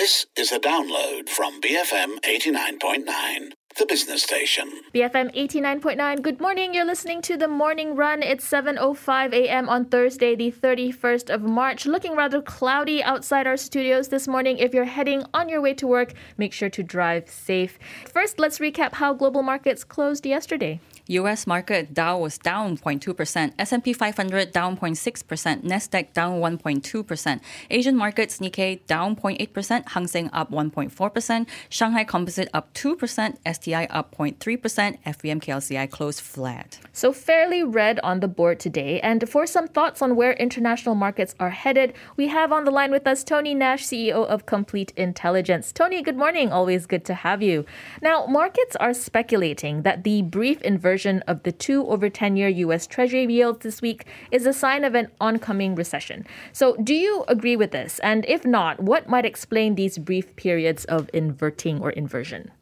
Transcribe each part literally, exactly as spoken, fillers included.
This is a download from B F M eighty-nine point nine, the business station. B F M eighty-nine point nine, good morning. You're listening to The Morning Run. It's seven oh five a.m. on Thursday, the thirty-first of March. Looking rather cloudy outside our studios this morning. If you're heading on your way to work, make sure to drive safe. First, let's recap how global markets closed yesterday. U S market Dow was down zero point two percent, S and P five hundred down zero point six percent, Nasdaq down one point two percent. Asian markets Nikkei down zero point eight percent, Hang Seng up one point four percent, Shanghai Composite up two percent, S T I up zero point three percent, F V M K L C I closed flat. So fairly red on the board today. And for some thoughts on where international markets are headed, we have on the line with us Tony Nash, C E O of Complete Intelligence. Tony, good morning. Always good to have you. Now, markets are speculating that the brief inversion of the two over ten-year U S Treasury yields this week is a sign of an oncoming recession. So do you agree with this? And if not, what might explain these brief periods of inverting or inversion?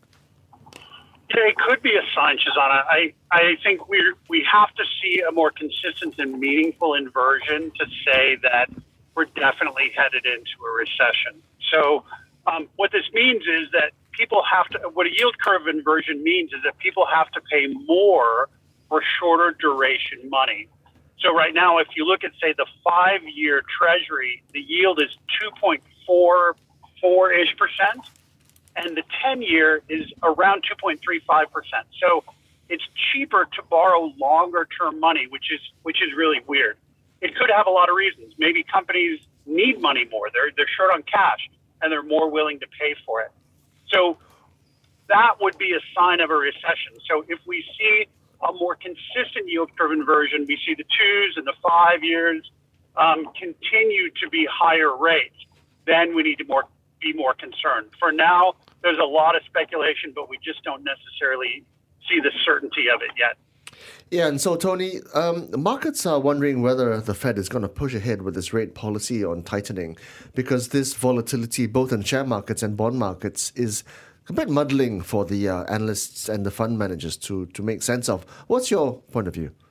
Yeah, it could be a sign, Shazana. I, I think we we have to see a more consistent and meaningful inversion to say that we're definitely headed into a recession. So um, what this means is that people have to, what a yield curve inversion means is that people have to pay more for shorter duration money. So right now, if you look at, say, the five-year Treasury, the yield is two point four four-ish percent, and the ten-year is around two point three five percent. So it's cheaper to borrow longer-term money, which is which is really weird. It could have a lot of reasons. Maybe companies need money more. They're they're short on cash, and they're more willing to pay for it. So that would be a sign of a recession. So if we see a more consistent yield curve inversion, we see the twos and the five years um, continue to be higher rates, then we need to more be more concerned. For now, there's a lot of speculation, but we just don't necessarily see the certainty of it yet. Yeah, and so, Tony, um, markets are wondering whether the Fed is going to push ahead with its rate policy on tightening, because this volatility, both in share markets and bond markets, is a bit muddling for the uh, analysts and the fund managers to, to make sense of. What's your point of view?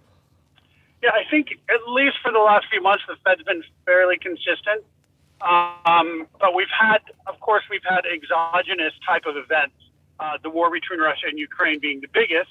Yeah, I think at least for the last few months, the Fed's been fairly consistent. Um, but we've had, of course, we've had exogenous type of events, uh, the war between Russia and Ukraine being the biggest.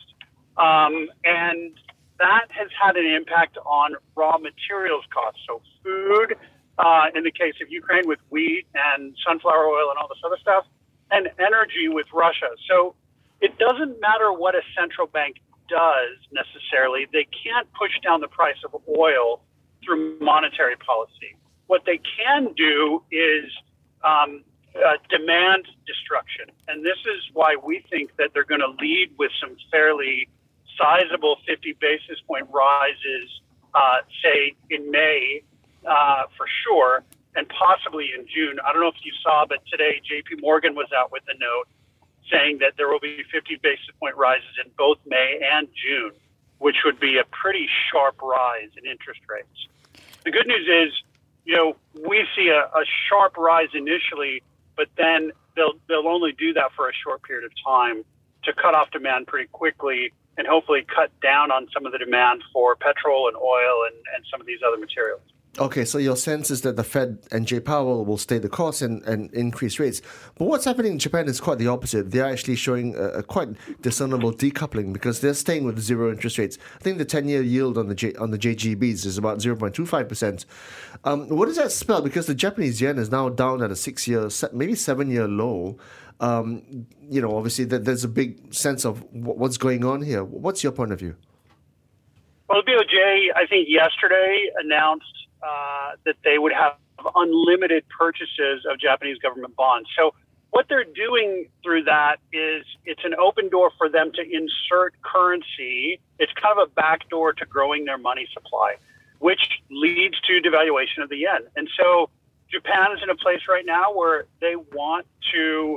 Um, and that has had an impact on raw materials costs. So food, uh, in the case of Ukraine with wheat and sunflower oil and all this other stuff, and energy with Russia. So it doesn't matter what a central bank does necessarily. They can't push down the price of oil through monetary policy. What they can do is um, uh, demand destruction. And this is why we think that they're going to lead with some fairly sizable fifty basis point rises, uh, say in May, uh, for sure, and possibly in June. I don't know if you saw, but today J P Morgan was out with a note saying that there will be fifty basis point rises in both May and June, which would be a pretty sharp rise in interest rates. The good news is, you know, we see a, a sharp rise initially, but then they'll they'll only do that for a short period of time to cut off demand pretty quickly, and hopefully cut down on some of the demand for petrol and oil and, and some of these other materials. Okay, so your sense is that the Fed and Jay Powell will stay the course and, and increase rates. But what's happening in Japan is quite the opposite. They're actually showing a, a quite discernible decoupling because they're staying with zero interest rates. I think the ten-year yield on the J, on the J G Bs is about zero point two five percent. Um, what does that spell? Because the Japanese yen is now down at a six-year, maybe seven-year low. Um, you know, obviously that there's a big sense of what's going on here. What's your point of view? Well, the B O J, I think yesterday announced uh, that they would have unlimited purchases of Japanese government bonds. So what they're doing through that is it's an open door for them to insert currency. It's kind of a backdoor to growing their money supply, which leads to devaluation of the yen. And so Japan is in a place right now where they want to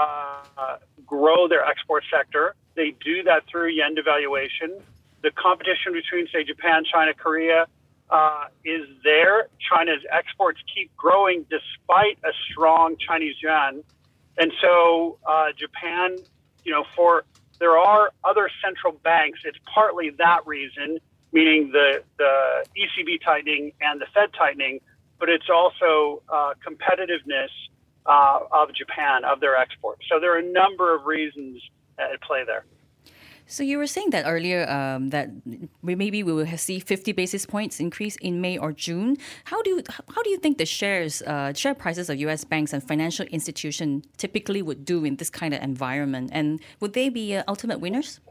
uh, grow their export sector. They do that through yen devaluation. The competition between, say, Japan, China, Korea uh, is there. China's exports keep growing despite a strong Chinese yuan. And so uh, Japan, you know, for there are other central banks. It's partly that reason, meaning the, the E C B tightening and the Fed tightening, but it's also uh, competitiveness uh, of Japan, of their exports. So there are a number of reasons at play there. So you were saying that earlier um, that we maybe we will see fifty basis points increase in May or June. How do you, how do you think the shares uh, share prices of U S banks and financial institutions typically would do in this kind of environment? And would they be uh, ultimate winners?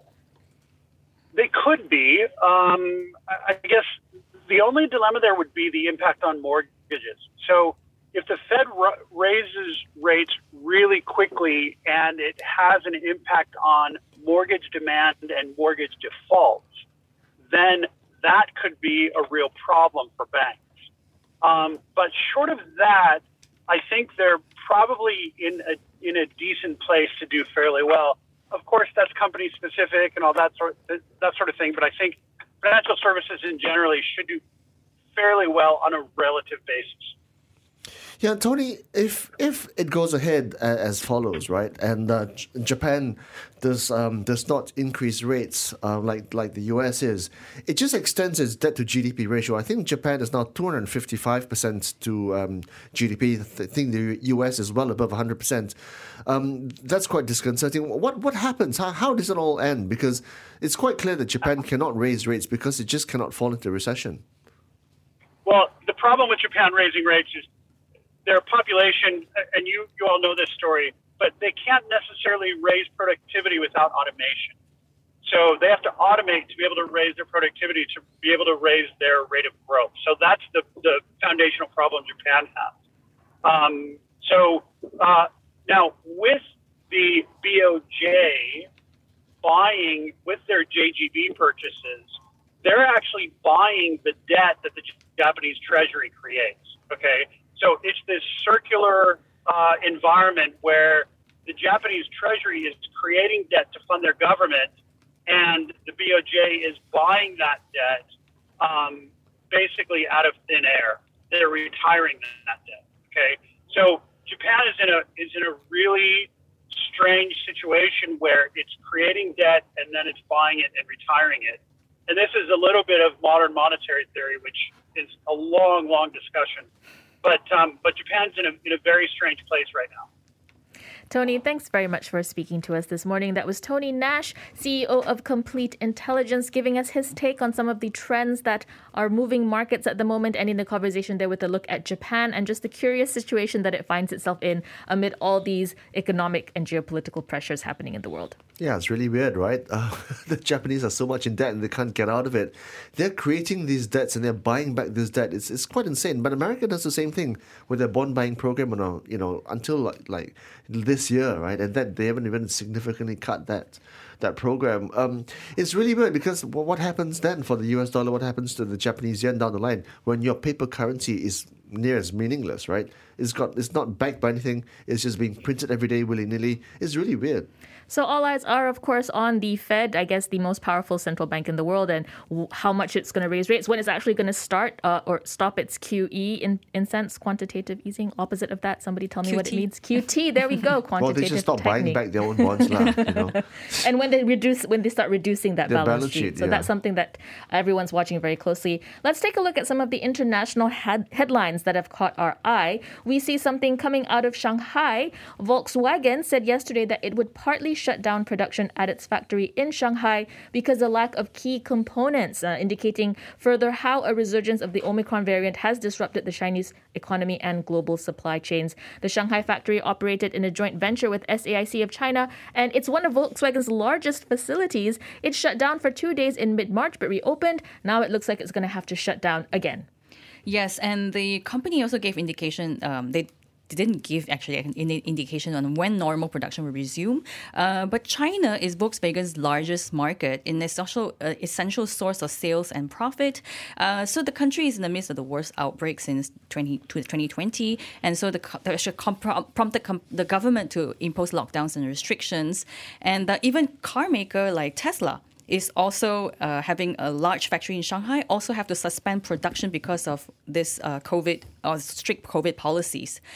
They could be. Um, I guess the only dilemma there would be the impact on mortgages. So if the Fed r- raises rates really quickly and it has an impact on mortgage demand and mortgage defaults, then that could be a real problem for banks. Um, but short of that, I think they're probably in a in a decent place to do fairly well. Of course, that's company specific and all that sort that sort of thing. But I think financial services in generally should do fairly well on a relative basis. Yeah, Tony, if if it goes ahead a- as follows, right, and uh, J- Japan does um, does not increase rates uh, like like the U S is, it just extends its debt to G D P ratio. I think Japan is now two hundred fifty-five percent to um, G D P. I think the U S is well above one hundred percent. Um, that's quite disconcerting. What what happens? How, how does it all end? Because it's quite clear that Japan cannot raise rates because it just cannot fall into recession. Well, the problem with Japan raising rates is their population, and you, you all know this story, but they can't necessarily raise productivity without automation. So they have to automate to be able to raise their productivity, to be able to raise their rate of growth. So that's the, the foundational problem Japan has. Um, so uh, now with the B O J buying, with their J G B purchases, they're actually buying the debt that the Japanese Treasury creates, okay? So it's this circular uh, environment where the Japanese Treasury is creating debt to fund their government, and the B O J is buying that debt um, basically out of thin air. They're retiring that debt. Okay, so Japan is in a is in a really strange situation where it's creating debt and then it's buying it and retiring it. And this is a little bit of modern monetary theory, which is a long, long discussion. But um, but Japan's in a in a very strange place right now. Tony, thanks very much for speaking to us this morning. That was Tony Nash, C E O of Complete Intelligence, giving us his take on some of the trends that are moving markets at the moment, ending the conversation there with a look at Japan and just the curious situation that it finds itself in amid all these economic and geopolitical pressures happening in the world. Yeah, it's really weird, right? Uh, the Japanese are so much in debt and they can't get out of it. They're creating these debts and they're buying back this debt. It's it's quite insane. But America does the same thing with their bond buying program, on a, you know, until like, like this year, right? And that they haven't even significantly cut that that program. Um, it's really weird because well, what happens then for the U S dollar? What happens to the Japanese yen down the line when your paper currency is near as meaningless, right? It's got it's not backed by anything. It's just being printed every day willy nilly. It's really weird. So all eyes are, of course, on the Fed, I guess the most powerful central bank in the world, and w- how much it's going to raise rates, when it's actually going to start uh, or stop its Q E, in, in sense, quantitative easing. Opposite of that, somebody tell me Q T. what it means. Q T, there we go, quantitative Well, they should stop technique. buying back their own bonds now, you know. And when they reduce, when they start reducing that Their balance, balance sheet. sheet, So yeah. that's something that everyone's watching very closely. Let's take a look at some of the international head- headlines that have caught our eye. We see something coming out of Shanghai. Volkswagen said yesterday that it would partly shut down production at its factory in Shanghai because of lack of key components, uh, indicating further how a resurgence of the Omicron variant has disrupted the Chinese economy and global supply chains. The Shanghai factory operated in a joint venture with S A I C of China, and it's one of Volkswagen's largest facilities. It shut down for two days in mid-March, but reopened. Now it looks like it's going to have to shut down again. Yes, and the company also gave indication, um, they didn't give actually an indication on when normal production will resume. Uh, but China is Volkswagen's largest market and it's also an essential source of sales and profit. Uh, so the country is in the midst of the worst outbreak since twenty twenty. And so the that should prompt the, the government to impose lockdowns and restrictions. And uh, even car maker like Tesla is also uh, having a large factory in Shanghai, also have to suspend production because of this uh, COVID or strict COVID policies.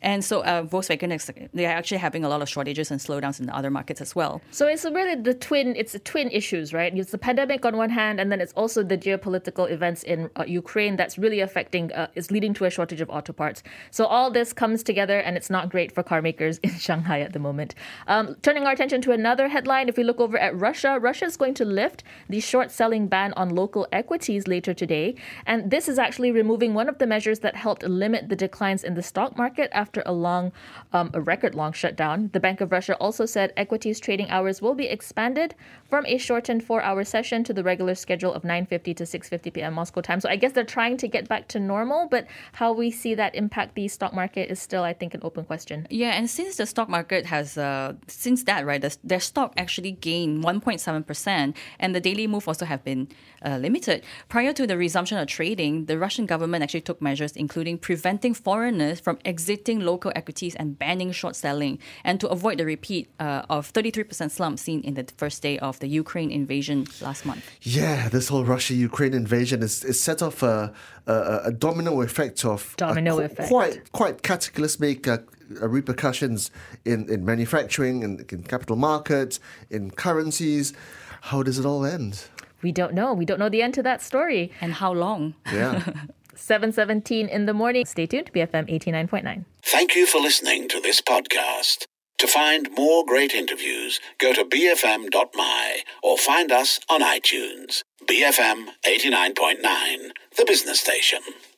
And so uh, Volkswagen, is, they're actually having a lot of shortages and slowdowns in the other markets as well. So it's really the twin, it's the twin issues, right? It's the pandemic on one hand, and then it's also the geopolitical events in uh, Ukraine that's really affecting, uh, is leading to a shortage of auto parts. So all this comes together, and it's not great for car makers in Shanghai at the moment. Um, turning our attention to another headline, if we look over at Russia, Russia is going to lift the short-selling ban on local equities later today. And this is actually removing one of the measures that helped limit the declines in the stock market after After a long, um, a record-long shutdown. The Bank of Russia also said equities trading hours will be expanded from a shortened four-hour session to the regular schedule of nine fifty to six fifty p.m. Moscow time. So I guess they're trying to get back to normal, but how we see that impact the stock market is still, I think, an open question. Yeah, and since the stock market has, uh, since that, right, the, their stock actually gained one point seven percent, and the daily move also have been uh, limited. Prior to the resumption of trading, the Russian government actually took measures including preventing foreigners from exiting local equities and banning short selling, and to avoid the repeat uh, of thirty-three percent slump seen in the first day of the Ukraine invasion last month. Yeah, this whole Russia-Ukraine invasion is, is set off a, a, a domino effect of domino qu- effect. quite quite cataclysmic uh, repercussions in, in manufacturing, in, in capital markets, in currencies. How does it all end? We don't know. We don't know the end to that story. And how long? Yeah. seven seventeen in the morning. Stay tuned to B F M eighty-nine point nine. Thank you for listening to this podcast. To find more great interviews, go to b f m dot m y or find us on iTunes. B F M eighty-nine point nine, the business station.